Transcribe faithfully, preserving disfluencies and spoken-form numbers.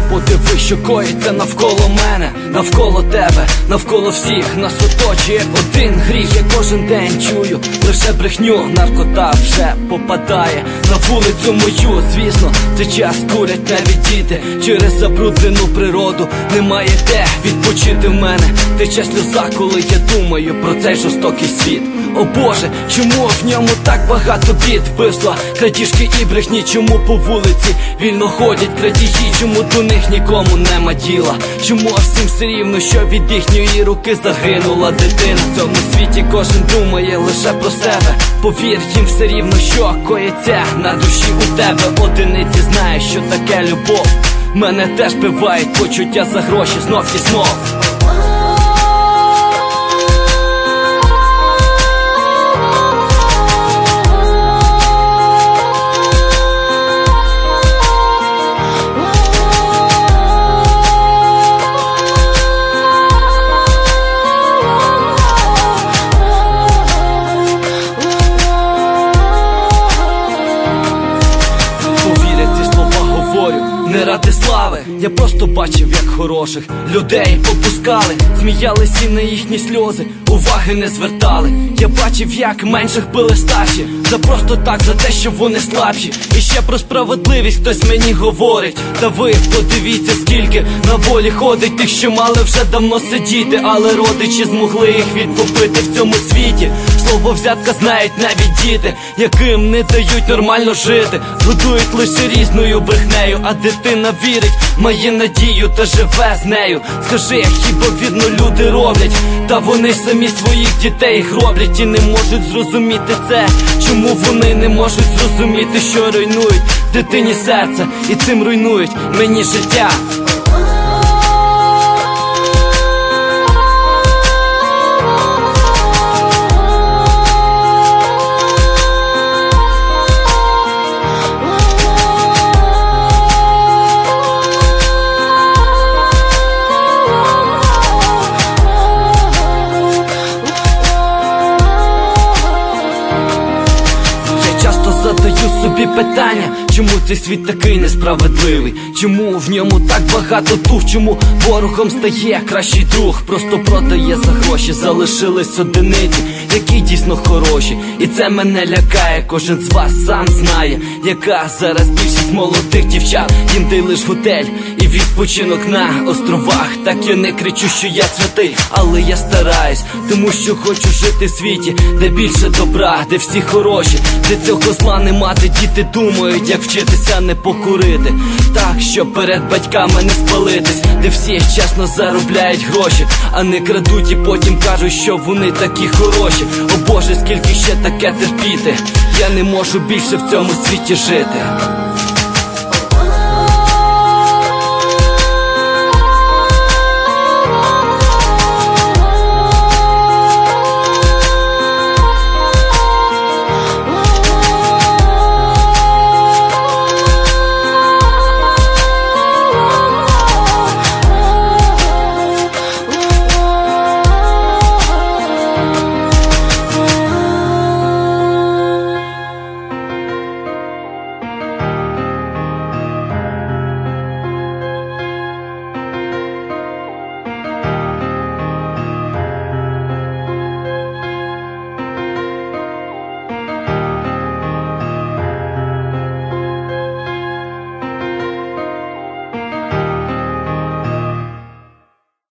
Подивись, що коїться навколо мене, навколо тебе, навколо всіх. Нас оточує один гріх. Я кожен день чую лише брехню. Наркота вже попадає на вулицю мою. Звісно, цей час курять навіть діти. Через забруднену природу немає де відпочити в мене. Тече сльоза, коли я думаю про цей жорстокий світ. О Боже, чому в ньому так багато бід? Вбивства, крадіжки і брехні. Чому по вулиці вільно ходять крадії? Чому до них нікому нема діла? Чому всім все рівно, що від їхньої руки загинула дитина? В цьому світі кожен думає лише про себе. Повір, їм все рівно, що коїться на душі у тебе. Одиниці знають, що таке любов. Мене теж бивають почуття за гроші знов і знов. Не ради слави, я просто бачив, як хороших людей попускали, сміялись і на їхні сльози уваги не звертали. Я бачив, як менших били старші, за просто так, за те, що вони слабші. І ще про справедливість хтось мені говорить. Та ви подивіться, скільки на волі ходить тих, що мали вже давно сидіти, але родичі змогли їх відкупити в цьому світі. Слово взятка знають навіть діти, яким не дають нормально жити. Годують лише різною брехнею, а дитина вірить, має надію та живе з нею. Скажи, хіба вірно люди роблять? Та вони самі своїх дітей гроблять і не можуть зрозуміти це. Чому вони не можуть зрозуміти, що руйнують дитині серце і цим руйнують мені життя? Задаю собі питання, чому цей світ такий несправедливий? Чому в ньому так багато дух? Чому ворогом стає кращий друг? Просто продає за гроші, залишились одиниці, які дійсно хороші. І це мене лякає, кожен з вас сам знає, яка зараз більшість молодих дівчат. Їм дай лиш готель і відпочинок на островах. Так я не кричу, що я святий, але я стараюсь, тому що хочу жити в світі, де більше добра, де всі хороші, де цього зла не мати. Діти думають, як вчитися не покурити, так, щоб перед батьками не спалитись, де всі чесно заробляють гроші, а не крадуть і потім кажуть, що вони такі хороші. О Боже, скільки ще таке терпіти? Я не можу більше в цьому світі жити.